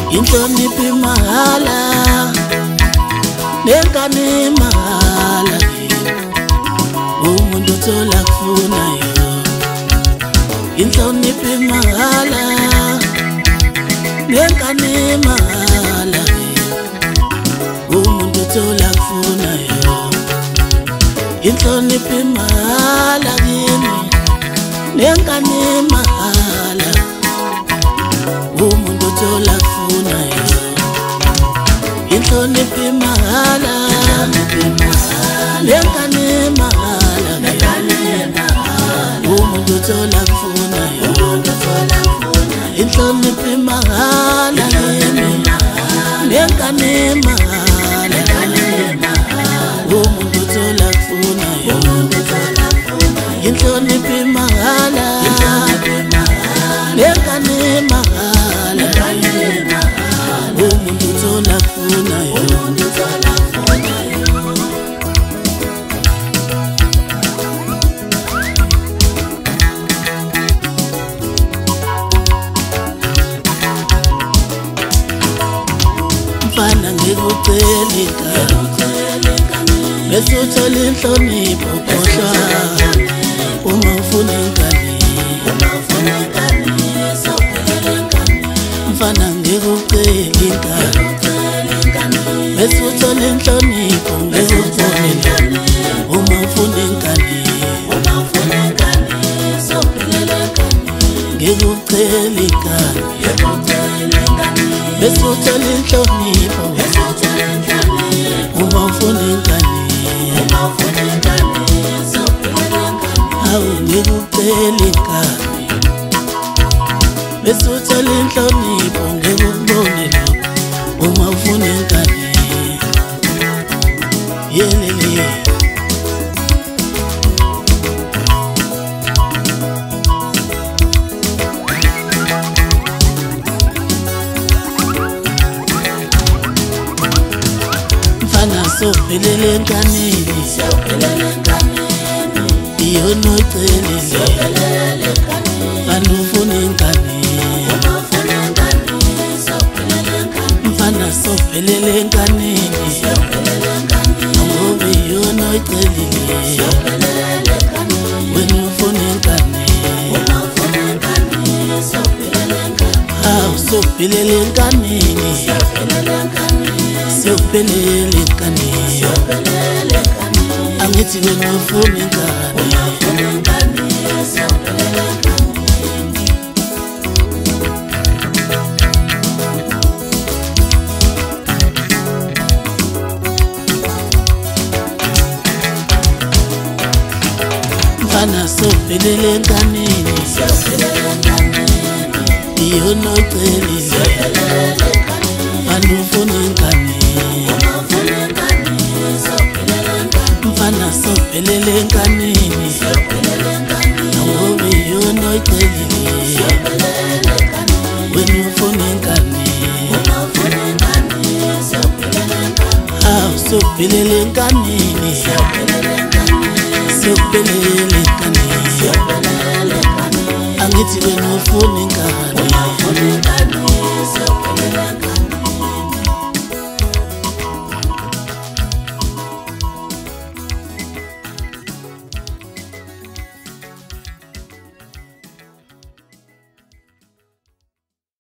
inhlonipho mahala nengane mahala umuntu uthola kufunayo inhlonipho mahala nengane mahala umuntu uthola kufunayo inhlonipho mahala kimi nengane mahala umuntu uthola kufunayo inhlonipho mahala nengane mahala umuntu uthola kufunayo inhlonipho mahala nengane mahala umuntu uthola kufunayo inhlonipho mahala nengane mahala umuntu uthola kufunayo mfana ngikucela ingane bese uthola inhlonipho khohlwa uma ufuna ingane mfana ngikucela ingane bese uthola inhlonipho ngikubone uma ufuna ingane ngikucela ingane bese uthola inhlonipho uma ufuna ingane awu ngikucela ingane bese uthola inhlonipho ngikubone uma ufuna ingane yelele sophelele enkanini iyona ocelile mfana ufuna ingane mfana sophelele enkanini ngoba iyona ocelile wena ufuna ingane awu sophelele enkanini sophelele enkanini angithi wena ufuna ingane mfana sophelele enkanini iyona ocelile mfana ufuna ingane mfana sophelele enkanini ngoba iyona ocelile wena ufuna ingane awu sophelele enkanini sophelele enkanini angithi wena ufuna ingane